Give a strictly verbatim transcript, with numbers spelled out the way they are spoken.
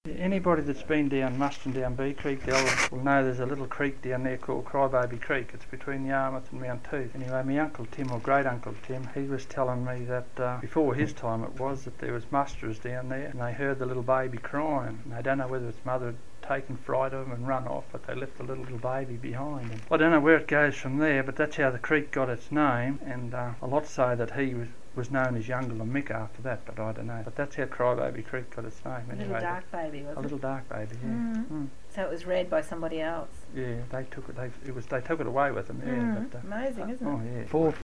Anybody that's been down Mustang down B Creek will know there's a little creek down there called Crybaby Creek. It's between Yarmouth and Mount Teith. Anyway, my Uncle Tim, or great Uncle Tim, he was telling me that uh, before his time it was, that there was musterers down there and they heard the little baby crying. And they don't know whether its mother had taken fright of them and run off, but they left the little, little baby behind. And I don't know where it goes from there, but that's how the creek got its name, and uh, a lot say that he was was known as Youngle and Mick after that, but I don't know. But that's how Crybaby Creek got its name. A anyway. little dark baby, was a it? A little dark baby, yeah. Mm. Mm. So it was read by somebody else. Yeah, they took it. They it was they took it away with them. Yeah, Mm. but, uh, Amazing, isn't oh, it? yeah. Four